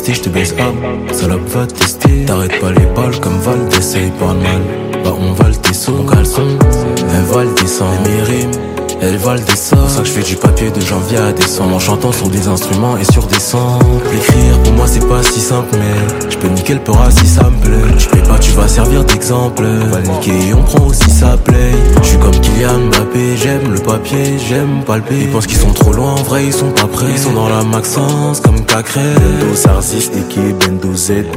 tester, j'te baise salope va tester. T'arrêtes pas les balles comme Valdez, ça y parle mal. Bah on va le tesson, mon caleçon, elle va le descendre. Et mes rimes, elles valent des sommes. C'est pour ça que je fais du papier de janvier à décembre. En chantant sur des instruments et sur des samples. L'écrire pour moi c'est pas si simple, mais je peux niquer le peur si ça me plaît. Je paye pas, tu vas servir d'exemple. Va le niquer et on prend aussi sa play. Je suis comme Kylian Mbappé, j'aime le papier, j'aime palper. Ils pensent qu'ils sont trop loin, en vrai ils sont pas prêts. Ils sont dans la Maxence comme Cacré. Bendo Sarzis, Eke, Bendo Z,